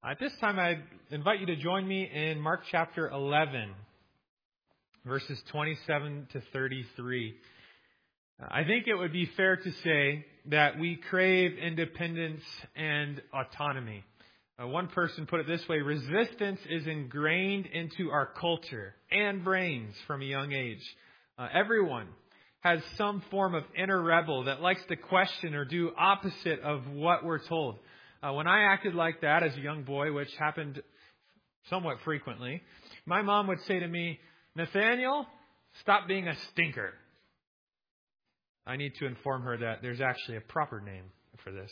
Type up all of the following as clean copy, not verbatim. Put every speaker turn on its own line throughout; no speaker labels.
At this time, I invite you to join me in Mark chapter 11, verses 27 to 33. I think it would be fair to say that we crave independence and autonomy. One person put it this way: resistance is ingrained into our culture and brains from a young age. Everyone has some form of inner rebel that likes to question or do opposite of what we're told. When I acted like that as a young boy, which happened somewhat frequently, my mom would say to me, "Nathaniel, stop being a stinker." I need to inform her that there's actually a proper name for this.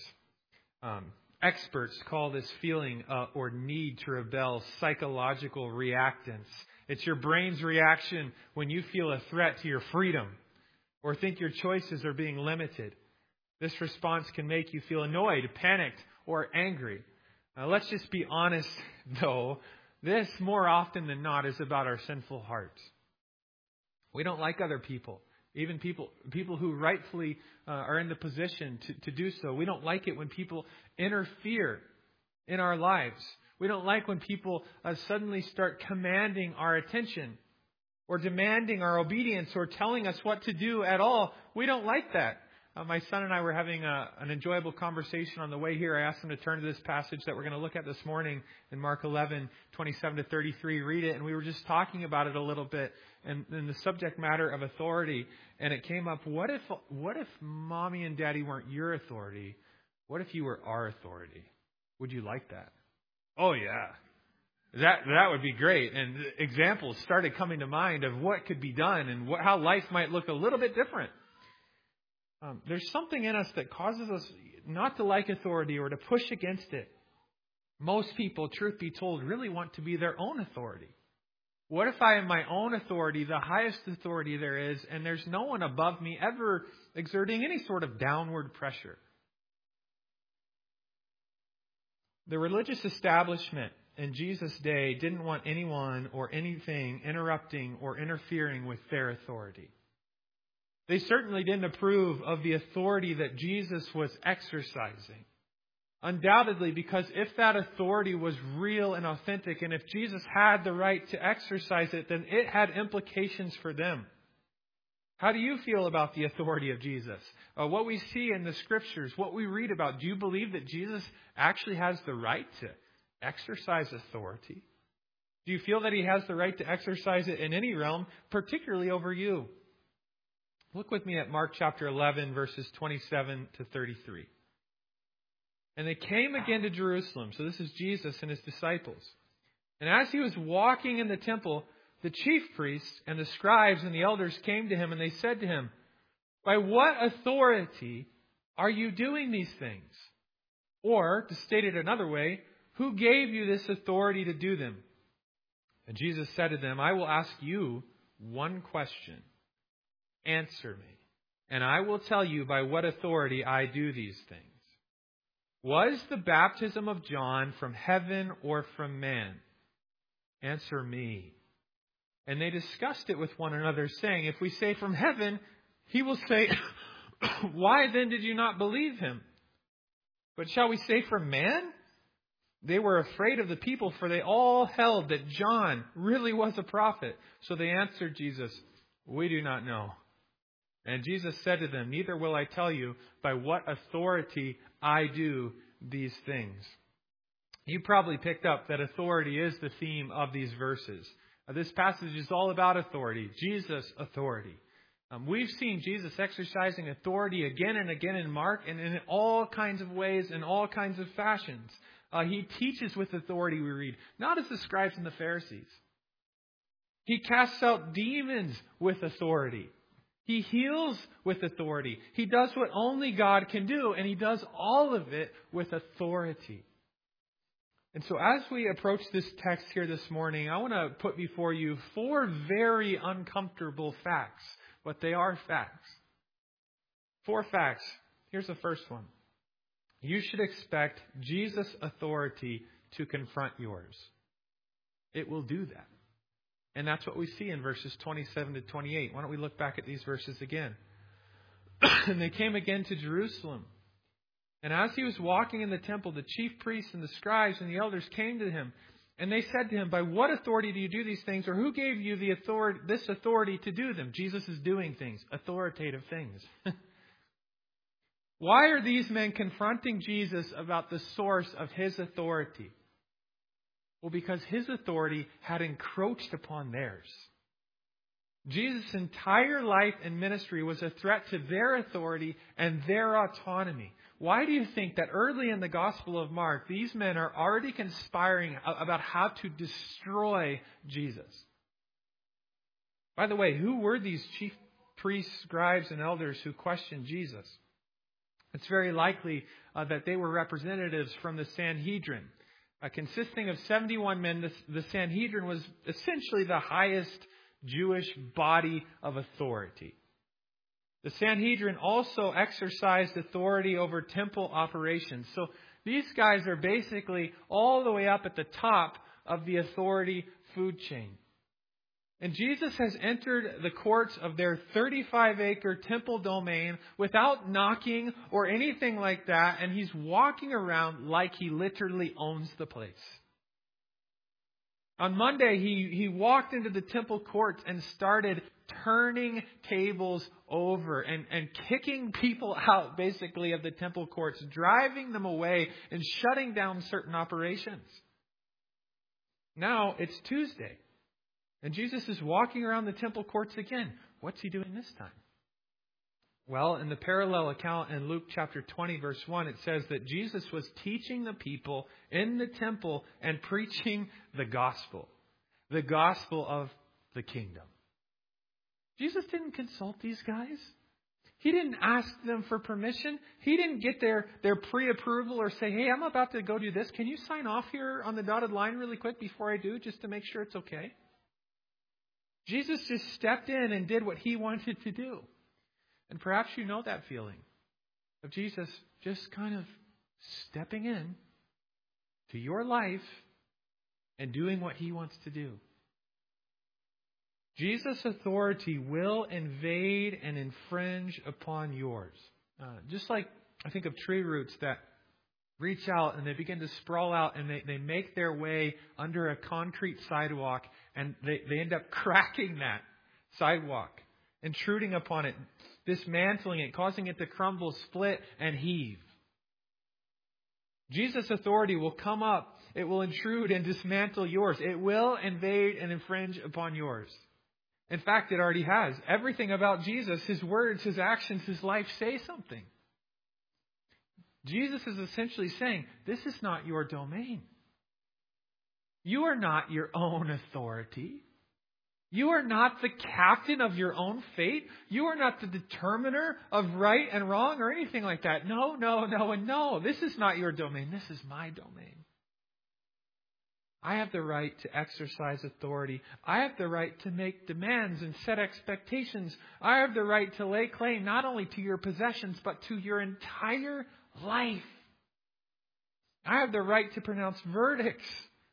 Experts call this feeling or need to rebel psychological reactance. It's your brain's reaction when you feel a threat to your freedom or think your choices are being limited. This response can make you feel annoyed, panicked, or angry. Let's just be honest, though. This, more often than not, is about our sinful hearts. We don't like other people, even people who rightfully are in the position to do so. We don't like it when people interfere in our lives. We don't like when people suddenly start commanding our attention or demanding our obedience or telling us what to do at all. We don't like that. My son and I were having an enjoyable conversation on the way here. I asked him to turn to this passage that we're going to look at this morning in Mark 11, 27 to 33. Read it. And we were just talking about it a little bit and the subject matter of authority. And it came up, what if mommy and daddy weren't your authority? What if you were our authority? Would you like that? Oh, yeah. That would be great. And examples started coming to mind of what could be done and how life might look a little bit different. There's something in us that causes us not to like authority or to push against it. Most people, truth be told, really want to be their own authority. What if I am my own authority, the highest authority there is, and there's no one above me ever exerting any sort of downward pressure? The religious establishment in Jesus' day didn't want anyone or anything interrupting or interfering with their authority. They certainly didn't approve of the authority that Jesus was exercising. Undoubtedly, because if that authority was real and authentic, and if Jesus had the right to exercise it, then it had implications for them. How do you feel about the authority of Jesus? What we see in the Scriptures, what we read about, do you believe that Jesus actually has the right to exercise authority? Do you feel that He has the right to exercise it in any realm, particularly over you? Look with me at Mark chapter 11, verses 27 to 33. And they came again to Jerusalem. So this is Jesus and His disciples. And as He was walking in the temple, the chief priests and the scribes and the elders came to Him, and they said to Him, "By what authority are you doing these things?" Or, to state it another way, who gave you this authority to do them? And Jesus said to them, "I will ask you one question. Answer me, and I will tell you by what authority I do these things. Was the baptism of John from heaven or from man? Answer me." And they discussed it with one another, saying, "If we say from heaven, he will say, 'Why then did you not believe him?' But shall we say from man?" They were afraid of the people, for they all held that John really was a prophet. So they answered Jesus, "We do not know." And Jesus said to them, "Neither will I tell you by what authority I do these things." You probably picked up that authority is the theme of these verses. This passage is all about authority, Jesus' authority. We've seen Jesus exercising authority again and again in Mark, and in all kinds of ways, in all kinds of fashions. He teaches with authority, we read, not as the scribes and the Pharisees. He casts out demons with authority. He heals with authority. He does what only God can do, and He does all of it with authority. And so as we approach this text here this morning, I want to put before you 4 very uncomfortable facts, but they are facts. 4 facts. Here's the first one. You should expect Jesus' authority to confront yours. It will do that. And that's what we see in verses 27 to 28. Why don't we look back at these verses again? And they came again to Jerusalem. And as he was walking in the temple, the chief priests and the scribes and the elders came to him. And they said to him, by what authority do you do these things? Or who gave you this authority to do them? Jesus is doing things, authoritative things. Why are these men confronting Jesus about the source of his authority? Well, because his authority had encroached upon theirs. Jesus' entire life and ministry was a threat to their authority and their autonomy. Why do you think that early in the Gospel of Mark, these men are already conspiring about how to destroy Jesus? By the way, who were these chief priests, scribes, and elders who questioned Jesus? It's very likely that they were representatives from the Sanhedrin. Consisting of 71 men, the Sanhedrin was essentially the highest Jewish body of authority. The Sanhedrin also exercised authority over temple operations. So these guys are basically all the way up at the top of the authority food chain. And Jesus has entered the courts of their 35-acre temple domain without knocking or anything like that. And he's walking around like he literally owns the place. On Monday, he walked into the temple courts and started turning tables over and kicking people out, basically, of the temple courts, driving them away and shutting down certain operations. Now it's Tuesday, and Jesus is walking around the temple courts again. What's he doing this time? Well, in the parallel account in Luke chapter 20, verse 1, it says that Jesus was teaching the people in the temple and preaching the gospel of the kingdom. Jesus didn't consult these guys. He didn't ask them for permission. He didn't get their pre-approval or say, hey, I'm about to go do this. Can you sign off here on the dotted line really quick before I do, just to make sure it's okay? Jesus just stepped in and did what he wanted to do. And perhaps you know that feeling of Jesus just kind of stepping in to your life and doing what he wants to do. Jesus' authority will invade and infringe upon yours. Just like I think of tree roots that reach out and they begin to sprawl out and they make their way under a concrete sidewalk and they end up cracking that sidewalk, intruding upon it, dismantling it, causing it to crumble, split, and heave. Jesus' authority will come up. It will intrude and dismantle yours. It will invade and infringe upon yours. In fact, it already has. Everything about Jesus, his words, his actions, his life say something. Jesus is essentially saying, this is not your domain. You are not your own authority. You are not the captain of your own fate. You are not the determiner of right and wrong or anything like that. No, and no. This is not your domain. This is my domain. I have the right to exercise authority. I have the right to make demands and set expectations. I have the right to lay claim not only to your possessions, but to your entire life. I have the right to pronounce verdicts.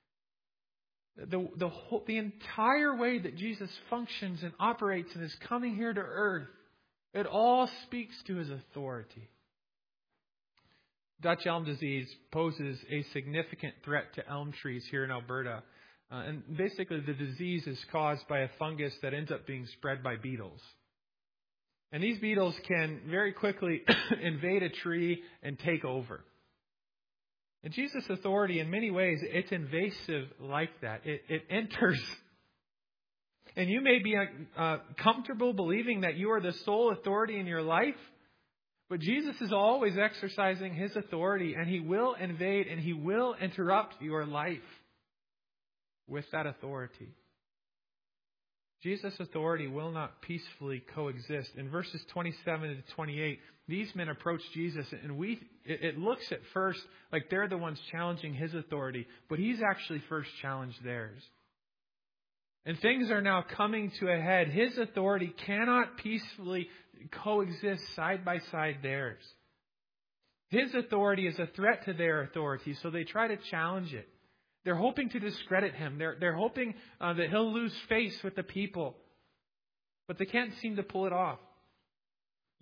The entire way that Jesus functions and operates and is coming here to earth, it all speaks to his authority. Dutch elm disease poses a significant threat to elm trees here in Alberta. And basically the disease is caused by a fungus that ends up being spread by beetles. And these beetles can very quickly invade a tree and take over. And Jesus' authority, in many ways, it's invasive like that. It enters. And you may be comfortable believing that you are the sole authority in your life. But Jesus is always exercising his authority, and he will invade and he will interrupt your life with that authority. Jesus' authority will not peacefully coexist. In verses 27 to 28, these men approach Jesus, and it looks at first like they're the ones challenging his authority, but he's actually first challenged theirs. And things are now coming to a head. His authority cannot peacefully coexist side by side theirs. His authority is a threat to their authority, so they try to challenge it. They're hoping to discredit him. They're hoping that he'll lose face with the people. But they can't seem to pull it off.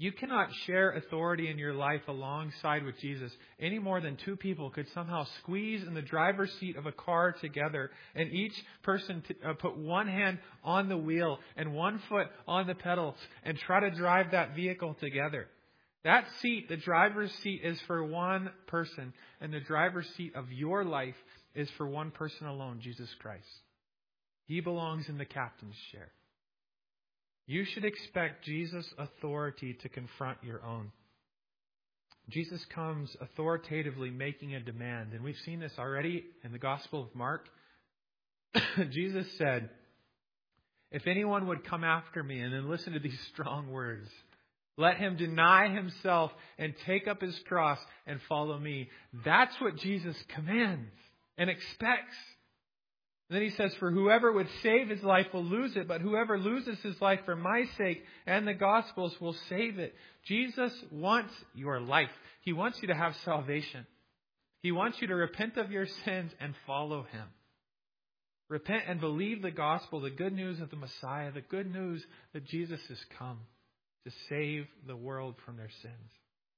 You cannot share authority in your life alongside with Jesus any more than two people could somehow squeeze in the driver's seat of a car together and each person put one hand on the wheel and one foot on the pedals and try to drive that vehicle together. That seat, the driver's seat, is for one person, and the driver's seat of your life is for one person alone, Jesus Christ. He belongs in the captain's chair. You should expect Jesus' authority to confront your own. Jesus comes authoritatively making a demand, and we've seen this already in the Gospel of Mark. Jesus said, "If anyone would come after me," and then listen to these strong words, "let him deny himself and take up his cross and follow me." That's what Jesus commands and expects. And then he says, "For whoever would save his life will lose it, but whoever loses his life for my sake and the gospel's will save it." Jesus wants your life. He wants you to have salvation. He wants you to repent of your sins and follow Him. Repent and believe the gospel, the good news of the Messiah, the good news that Jesus has come to save the world from their sins.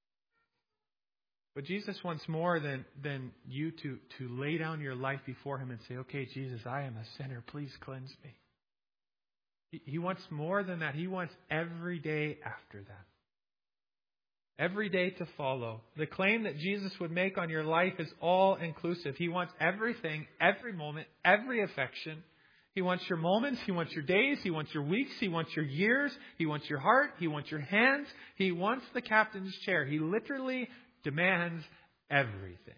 But Jesus wants more than you to lay down your life before Him and say, "Okay, Jesus, I am a sinner. Please cleanse me." He wants more than that. He wants every day after that. Every day to follow. The claim that Jesus would make on your life is all inclusive. He wants everything, every moment, every affection. He wants your moments. He wants your days. He wants your weeks. He wants your years. He wants your heart. He wants your hands. He wants the captain's chair. He literally demands everything.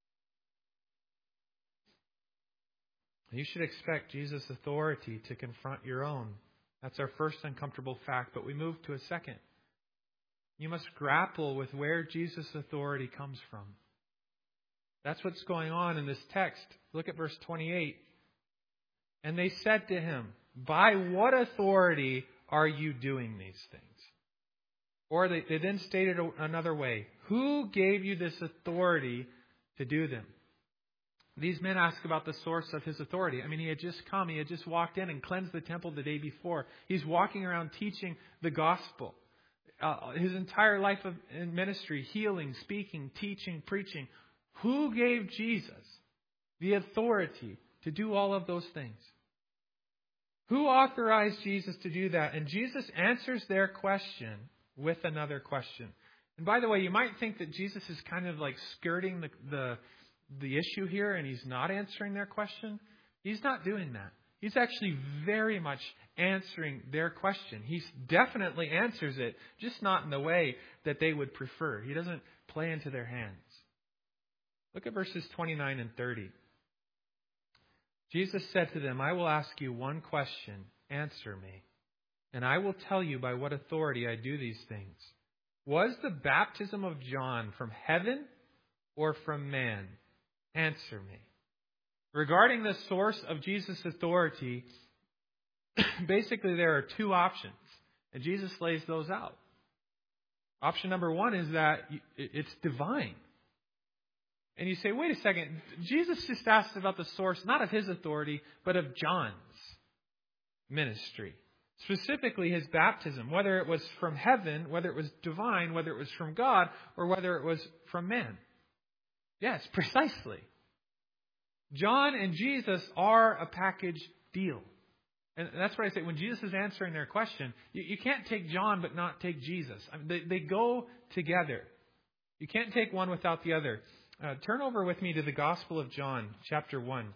You should expect Jesus' authority to confront your own. That's our first uncomfortable fact, but we move to a second. You must grapple with where Jesus' authority comes from. That's what's going on in this text. Look at verse 28. "And they said to him, 'By what authority are you doing these things?'" Or they then stated another way, "Who gave you this authority to do them?" These men ask about the source of his authority. I mean, he had just come. He had just walked in and cleansed the temple the day before. He's walking around teaching the gospel. His entire life in ministry, healing, speaking, teaching, preaching. Who gave Jesus the authority to do all of those things? Who authorized Jesus to do that? And Jesus answers their question with another question. And by the way, you might think that Jesus is kind of like skirting the issue here and He's not answering their question. He's not doing that. He's actually very much answering their question. He definitely answers it, just not in the way that they would prefer. He doesn't play into their hands. Look at verses 29 and 30. Jesus said to them, "I will ask you one question. Answer me, and I will tell you by what authority I do these things. Was the baptism of John from heaven or from man? Answer me." Regarding the source of Jesus' authority, basically there are two options, and Jesus lays those out. Option number one is that it's divine. And you say, wait a second, Jesus just asked about the source, not of His authority, but of John's ministry. Specifically His baptism, whether it was from heaven, whether it was divine, whether it was from God, or whether it was from man. Yes, precisely. John and Jesus are a package deal. And that's what I say. When Jesus is answering their question, you can't take John but not take Jesus. I mean, they go together. You can't take one without the other. Turn over with me to the Gospel of John, chapter 1.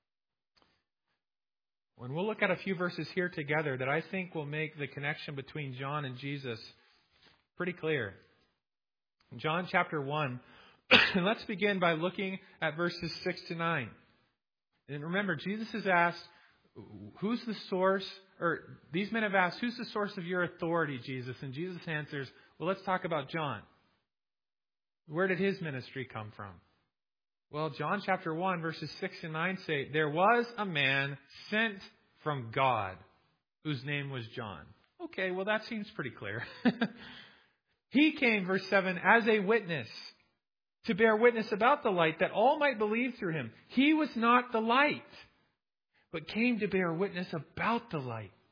And we'll look at a few verses here together that I think will make the connection between John and Jesus pretty clear. John chapter 1. And let's begin by looking at verses 6 to 9. And remember, Jesus has asked, who's the source? Or these men have asked, who's the source of your authority, Jesus? And Jesus answers, well, let's talk about John. Where did his ministry come from? Well, John chapter 1, verses 6 and 9 say, "There was a man sent from God whose name was John." Okay, well, that seems pretty clear. "He came," verse 7, "as a witness, to bear witness about the light, that all might believe through him. He was not the light, but came to bear witness about the light.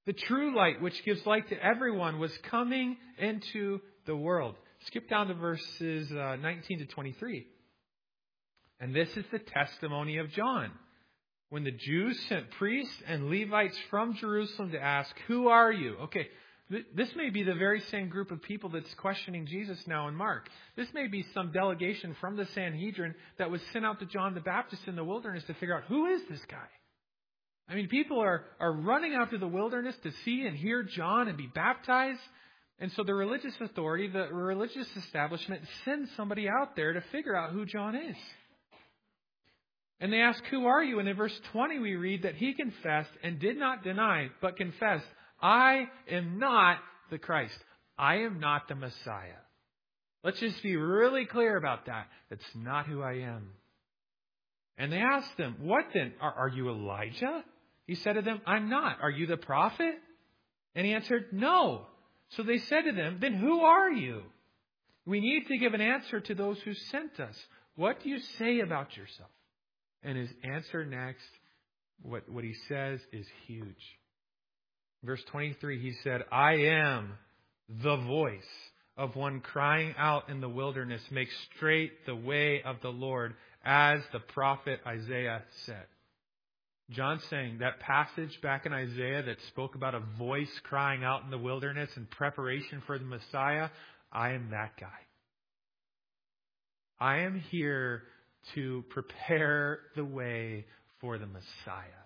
The true light, which gives light to everyone, was coming into the world. Skip down to verses 19 to 23. And this is the testimony of John. When the Jews sent priests and Levites from Jerusalem to ask, "Who are you?" Okay, this may be the very same group of people that's questioning Jesus now in Mark. This may be some delegation from the Sanhedrin that was sent out to John the Baptist in the wilderness to figure out, who is this guy? I mean, people are running out to the wilderness to see and hear John and be baptized. And so the religious authority, the religious establishment, sends somebody out there to figure out who John is. And they ask, "Who are you?" And in verse 20 we read that he confessed and did not deny, but confessed, "I am not the Christ. I am not the Messiah." Let's just be really clear about that. That's not who I am. And they asked him, "What then? Are you Elijah?" He said to them, "I'm not. Are you the prophet?" And he answered, "No." So they said to them, "Then who are you? We need to give an answer to those who sent us. What do you say about yourself?" And his answer next, what he says is huge. Verse 23, he said, "I am the voice of one crying out in the wilderness, make straight the way of the Lord, as the prophet Isaiah said." John's saying that passage back in Isaiah that spoke about a voice crying out in the wilderness in preparation for the Messiah, I am that guy. I am here to prepare the way for the Messiah.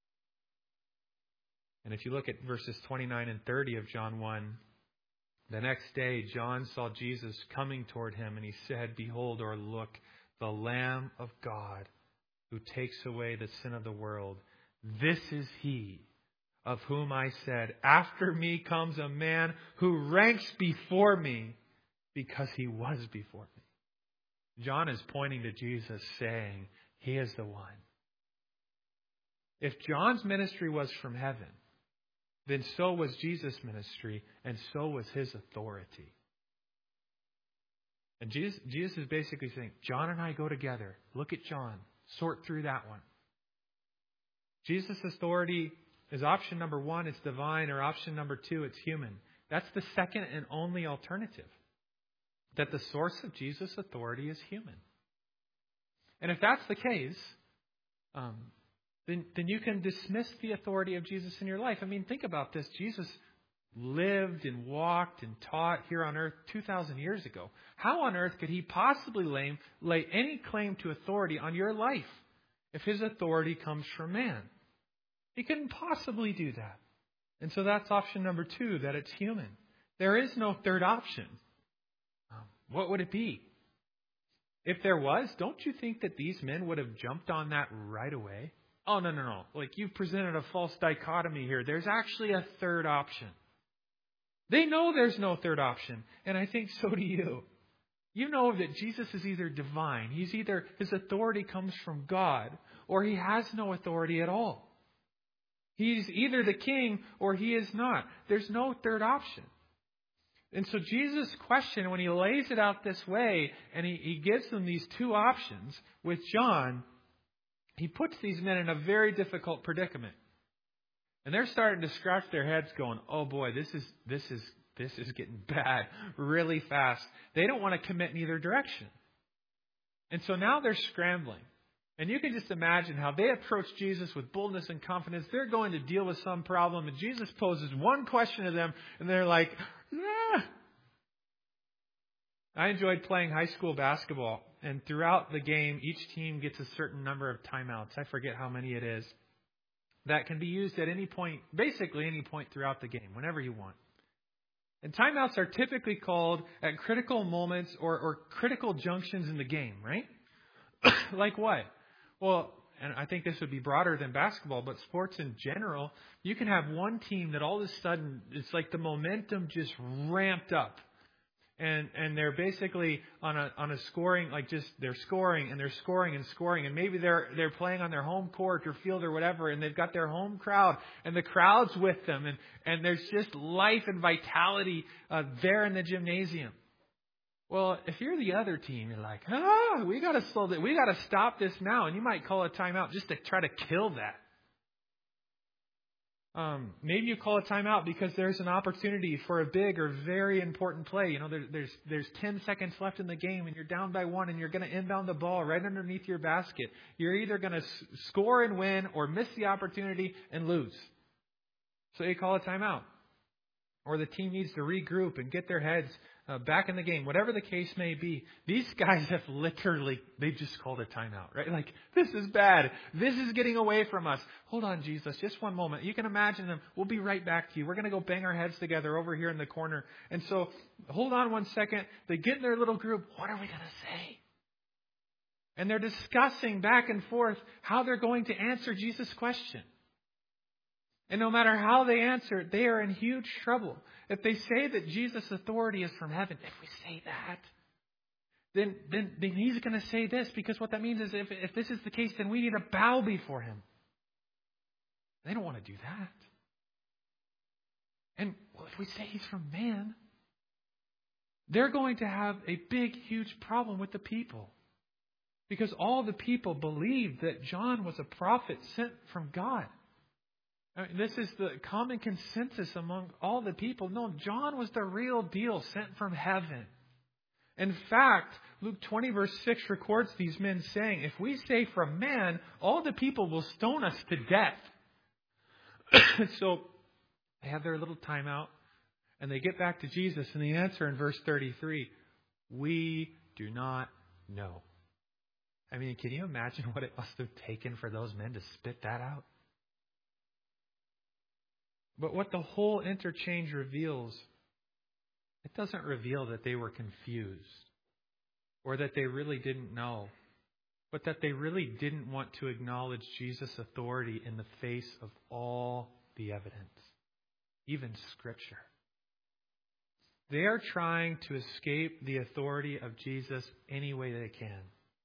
And if you look at verses 29 and 30 of John 1, the next day John saw Jesus coming toward him, and he said, "Behold," or look, "the Lamb of God who takes away the sin of the world. This is he of whom I said, 'After me comes a man who ranks before me,' because he was before me." John is pointing to Jesus, saying, he is the one. If John's ministry was from heaven, then so was Jesus' ministry, and so was his authority. And Jesus is basically saying, John and I go together. Look at John. Sort through that one. Jesus' authority is option number 1, it's divine, or option number 2, it's human. That's the second and only alternative. That the source of Jesus' authority is human. And if that's the case, then you can dismiss the authority of Jesus in your life. I mean, think about this. Jesus lived and walked and taught here on earth 2,000 years ago. How on earth could he possibly lay any claim to authority on your life if his authority comes from man? He couldn't possibly do that. And so that's option number 2, that it's human. There is no third option. What would it be? If there was, don't you think that these men would have jumped on that right away? Oh, no. Like, you've presented a false dichotomy here. There's actually a third option. They know there's no third option. And I think so do you. You know that Jesus is either divine. His authority comes from God, or he has no authority at all. He's either the king or he is not. There's no third option. And so Jesus' question, when he lays it out this way, and he gives them these two options with John, he puts these men in a very difficult predicament. And they're starting to scratch their heads going, oh boy, this is getting bad really fast. They don't want to commit in either direction. And so now they're scrambling. And you can just imagine how they approach Jesus with boldness and confidence. They're going to deal with some problem. And Jesus poses one question to them. And they're like, nah. I enjoyed playing high school basketball. And throughout the game, each team gets a certain number of timeouts. I forget how many it is. That can be used at any point, basically any point throughout the game, whenever you want. And timeouts are typically called at critical moments or critical junctions in the game, right? Like what? Well, and I think this would be broader than basketball, but sports in general, you can have one team that all of a sudden, it's like the momentum just ramped up. And they're basically on a scoring, like just they're scoring and they're scoring and scoring. And maybe they're playing on their home court or field or whatever, and they've got their home crowd and the crowd's with them. And there's just life and vitality there in the gymnasium. Well, if you're the other team, you're like, we got to stop this now. And you might call a timeout just to try to kill that. Maybe you call a timeout because there's an opportunity for a big or very important play. You know, there's 10 seconds left in the game and you're down by 1 and you're going to inbound the ball right underneath your basket. You're either going to score and win or miss the opportunity and lose. So you call a timeout. Or the team needs to regroup and get their heads back in the game. Whatever the case may be, these guys have they've just called a timeout, right? Like, this is bad. This is getting away from us. Hold on, Jesus, just one moment. You can imagine them. We'll be right back to you. We're going to go bang our heads together over here in the corner. And so, hold on one second. They get in their little group. What are we going to say? And they're discussing back and forth how they're going to answer Jesus' question. And no matter how they answer it, they are in huge trouble. If they say that Jesus' authority is from heaven, if we say that, then he's going to say this, because what that means is if this is the case, then we need to bow before him. They don't want to do that. And if we say he's from man, they're going to have a big, huge problem with the people. Because all the people believed that John was a prophet sent from God. I mean, this is the common consensus among all the people. No, John was the real deal, sent from heaven. In fact, Luke 20 verse 6 records these men saying, if we say from man, all the people will stone us to death. So they have their little timeout and they get back to Jesus, and the answer in verse 33, we do not know. I mean, can you imagine what it must have taken for those men to spit that out? But what the whole interchange reveals, it doesn't reveal that they were confused or that they really didn't know, but that they really didn't want to acknowledge Jesus' authority in the face of all the evidence, even Scripture. They are trying to escape the authority of Jesus any way they can.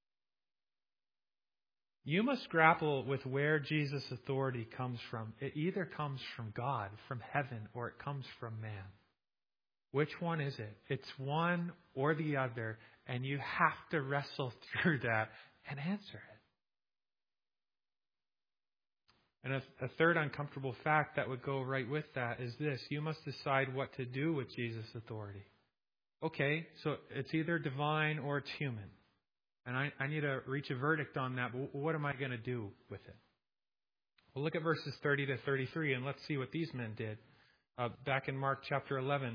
You must grapple with where Jesus' authority comes from. It either comes from God, from heaven, or it comes from man. Which one is it? It's one or the other, and you have to wrestle through that and answer it. And a third uncomfortable fact that would go right with that is this. You must decide what to do with Jesus' authority. Okay, so it's either divine or it's human. And I need to reach a verdict on that, but what am I going to do with it? Well, look at verses 30 to 33, and let's see what these men did. Back in Mark chapter 11,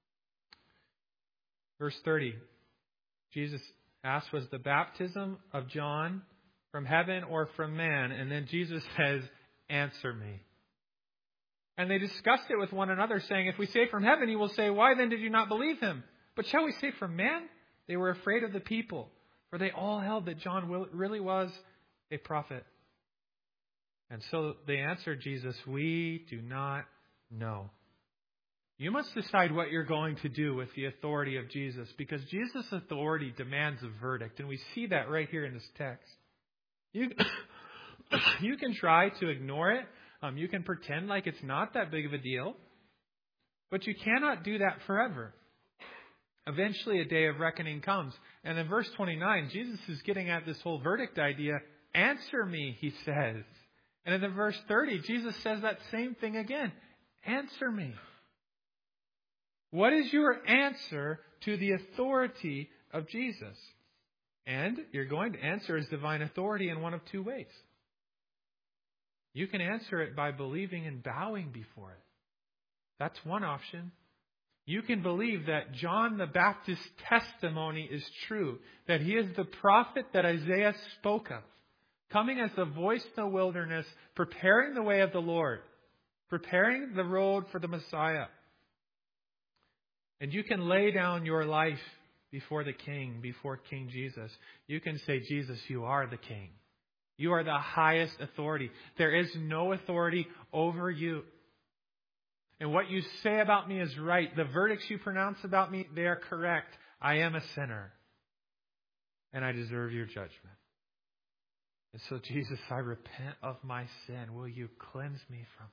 verse 30, Jesus asked, was the baptism of John from heaven or from man? And then Jesus says, answer me. And they discussed it with one another, saying, if we say from heaven, he will say, why then did you not believe him? But shall we say from man? They were afraid of the people, for they all held that John really was a prophet. And so they answered Jesus, we do not know. You must decide what you're going to do with the authority of Jesus, because Jesus' authority demands a verdict. And we see that right here in this text. You can try to ignore it. You can pretend like it's not that big of a deal. But you cannot do that forever. Eventually a day of reckoning comes. And in verse 29, Jesus is getting at this whole verdict idea. Answer me, he says. And in the verse 30, Jesus says that same thing again. Answer me. What is your answer to the authority of Jesus? And you're going to answer his divine authority in one of two ways. You can answer it by believing and bowing before it. That's one option. You can believe that John the Baptist's testimony is true, that he is the prophet that Isaiah spoke of, coming as the voice in the wilderness, preparing the way of the Lord, preparing the road for the Messiah. And you can lay down your life before the King, before King Jesus. You can say, Jesus, you are the King. You are the highest authority. There is no authority over you. And what you say about me is right. The verdicts you pronounce about me, they are correct. I am a sinner. And I deserve your judgment. And so, Jesus, I repent of my sin. Will you cleanse me from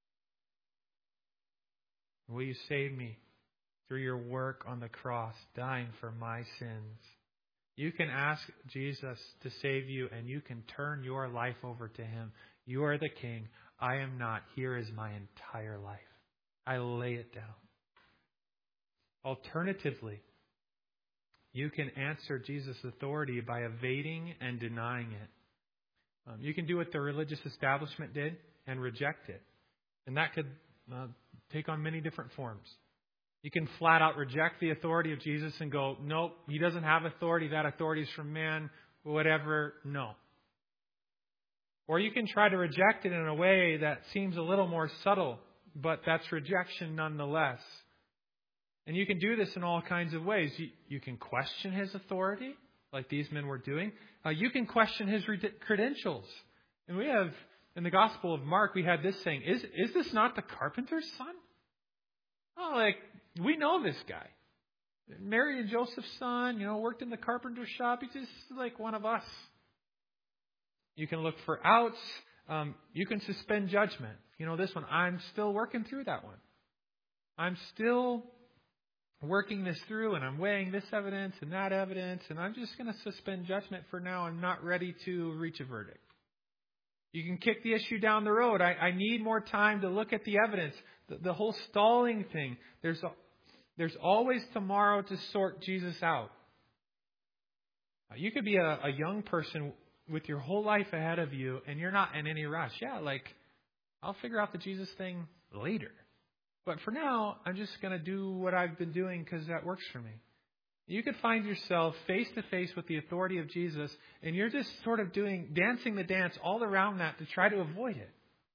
it? Will you save me through your work on the cross, dying for my sins? You can ask Jesus to save you, and you can turn your life over to Him. You are the King. I am not. Here is my entire life. I lay it down. Alternatively, you can answer Jesus' authority by evading and denying it. You can do what the religious establishment did and reject it. And that could take on many different forms. You can flat out reject the authority of Jesus and go, nope, He doesn't have authority. That authority is from man, whatever. No. Or you can try to reject it in a way that seems a little more subtle, but that's rejection nonetheless. And you can do this in all kinds of ways. You can question His authority, like these men were doing. You can question His credentials. And we have, in the Gospel of Mark, we had this saying, is this not the carpenter's son? Oh, we know this guy. Mary and Joseph's son, worked in the carpenter shop. He's just like one of us. You can look for outs. You can suspend judgment. This one, I'm still working through that one. I'm still working this through, and I'm weighing this evidence and that evidence, and I'm just going to suspend judgment for now. I'm not ready to reach a verdict. You can kick the issue down the road. I need more time to look at the evidence. The whole stalling thing. There's always tomorrow to sort Jesus out. You could be a young person with your whole life ahead of you, and you're not in any rush. Yeah, I'll figure out the Jesus thing later. But for now, I'm just going to do what I've been doing because that works for me. You could find yourself face to face with the authority of Jesus, and you're just sort of dancing the dance all around that to try to avoid it.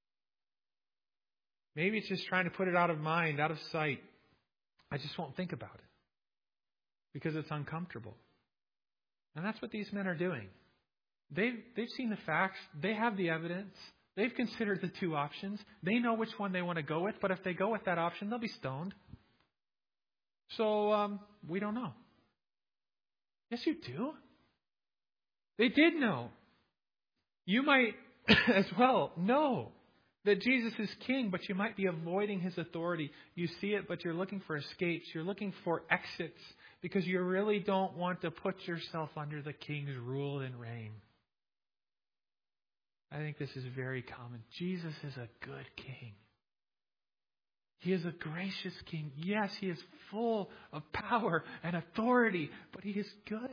Maybe it's just trying to put it out of mind, out of sight. I just won't think about it because it's uncomfortable. And that's what these men are doing. They've seen the facts. They have the evidence. They've considered the two options. They know which one they want to go with, but if they go with that option, they'll be stoned. So we don't know. Yes, you do. They did know. You might as well know that Jesus is king, but you might be avoiding His authority. You see it, but you're looking for escapes. You're looking for exits because you really don't want to put yourself under the king's rule and reign. I think this is very common. Jesus is a good king. He is a gracious king. Yes, He is full of power and authority, but He is good.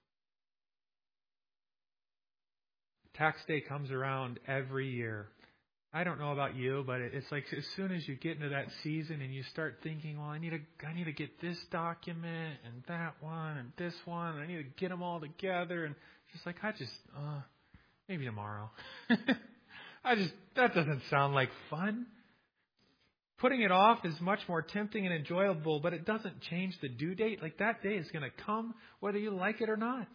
Tax day comes around every year. I don't know about you, but it's like as soon as you get into that season and you start thinking, well, I need to get this document and that one and this one. And I need to get them all together. And it's just like, maybe tomorrow. That doesn't sound like fun. Putting it off is much more tempting and enjoyable, but it doesn't change the due date. That day is going to come whether you like it or not.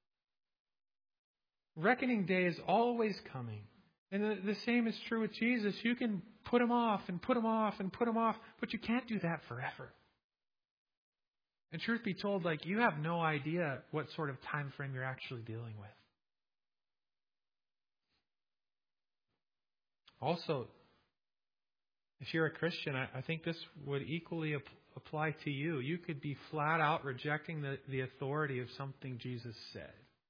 Reckoning day is always coming. And the same is true with Jesus. You can put Him off and put Him off and put Him off, but you can't do that forever. And truth be told, you have no idea what sort of time frame you're actually dealing with. Also, if you're a Christian, I think this would equally apply to you. You could be flat out rejecting the authority of something Jesus said.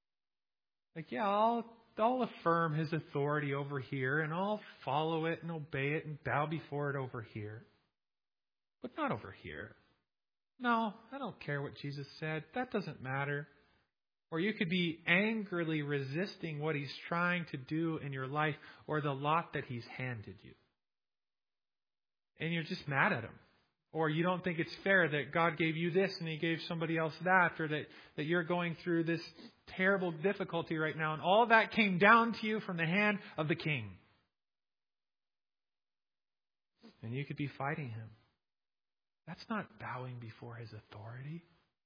I'll affirm His authority over here, and I'll follow it and obey it and bow before it over here. But not over here. No, I don't care what Jesus said. That doesn't matter. Or you could be angrily resisting what He's trying to do in your life or the lot that He's handed you. And you're just mad at Him. Or you don't think it's fair that God gave you this and He gave somebody else that, or that you're going through this terrible difficulty right now. And all that came down to you from the hand of the king. And you could be fighting Him. That's not bowing before His authority.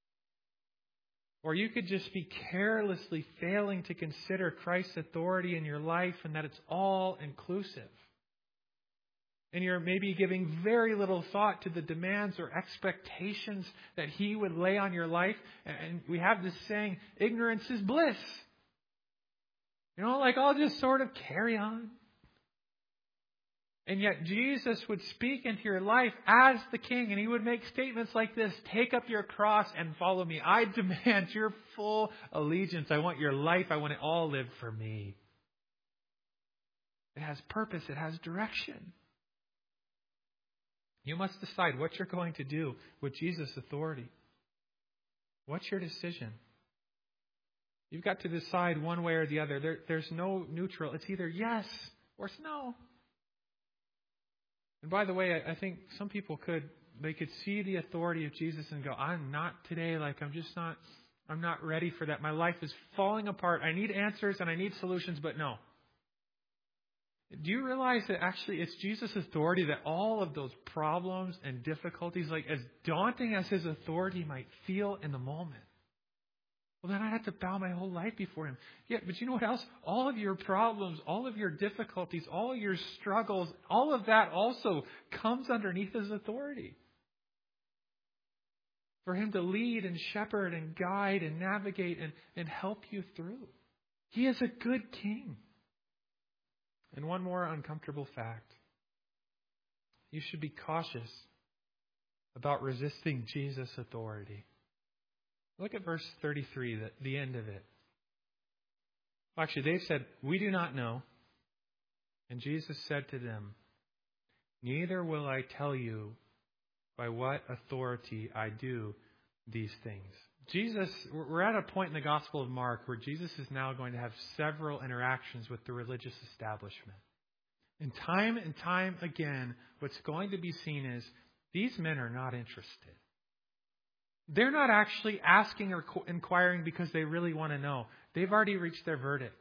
Or you could just be carelessly failing to consider Christ's authority in your life and that it's all inclusive. And you're maybe giving very little thought to the demands or expectations that He would lay on your life. And we have this saying, ignorance is bliss. I'll just sort of carry on. And yet Jesus would speak into your life as the King, and He would make statements like this: take up your cross and follow me. I demand your full allegiance. I want your life. I want it all lived for me. It has purpose. It has direction. You must decide what you're going to do with Jesus' authority. What's your decision? You've got to decide one way or the other. There's no neutral. It's either yes or it's no. And by the way, I think some people could see the authority of Jesus and go, I'm not today, I'm not ready for that. My life is falling apart. I need answers and I need solutions, but no. Do you realize that actually it's Jesus' authority that all of those problems and difficulties, as daunting as His authority might feel in the moment, well, then I had to bow my whole life before Him. Yeah, but you know what else? All of your problems, all of your difficulties, all of your struggles, all of that also comes underneath His authority. For Him to lead and shepherd and guide and navigate and help you through. He is a good King. And one more uncomfortable fact. You should be cautious about resisting Jesus' authority. Look at verse 33, the end of it. Well, actually, they've said, we do not know. And Jesus said to them, neither will I tell you by what authority I do these things. We're at a point in the Gospel of Mark where Jesus is now going to have several interactions with the religious establishment. And time again, what's going to be seen is these men are not interested. They're not actually asking or inquiring because they really want to know. They've already reached their verdict.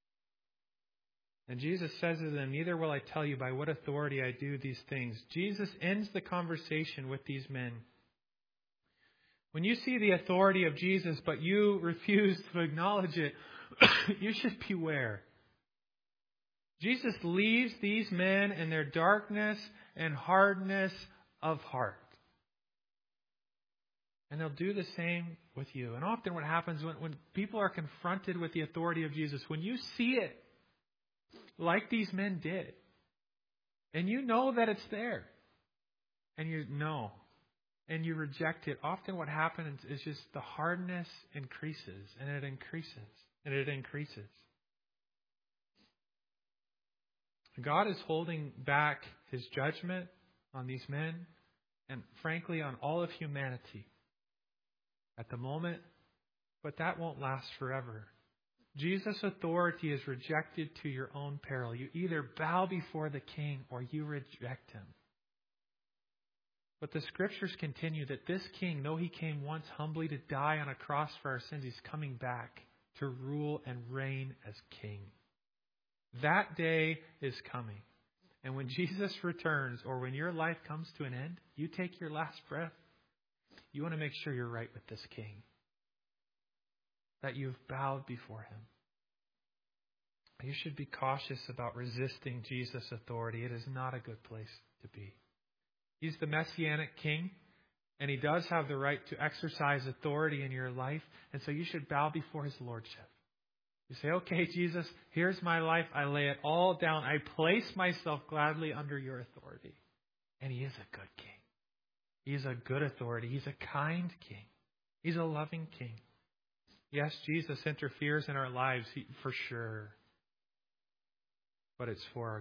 And Jesus says to them, neither will I tell you by what authority I do these things. Jesus ends the conversation with these men. When you see the authority of Jesus, but you refuse to acknowledge it, you should beware. Jesus leaves these men in their darkness and hardness of heart. And they'll do the same with you. And often what happens when people are confronted with the authority of Jesus, when you see it, like these men did, and you know that it's there, and you know, and you reject it, often what happens is just the hardness increases, and it increases, and it increases. God is holding back His judgment on these men, and frankly on all of humanity at the moment, but that won't last forever. Jesus' authority is rejected to your own peril. You either bow before the King or you reject Him. But the Scriptures continue that this King, though He came once humbly to die on a cross for our sins, He's coming back to rule and reign as King. That day is coming. And when Jesus returns, or when your life comes to an end, you take your last breath, you want to make sure you're right with this King. That you've bowed before Him. You should be cautious about resisting Jesus' authority. It is not a good place to be. He's the Messianic King, and He does have the right to exercise authority in your life, and so you should bow before His lordship. You say, okay, Jesus, here's my life. I lay it all down. I place myself gladly under your authority. And He is a good King. He's a good authority. He's a kind King. He's a loving King. Yes, Jesus interferes in our lives, for sure. But it's for our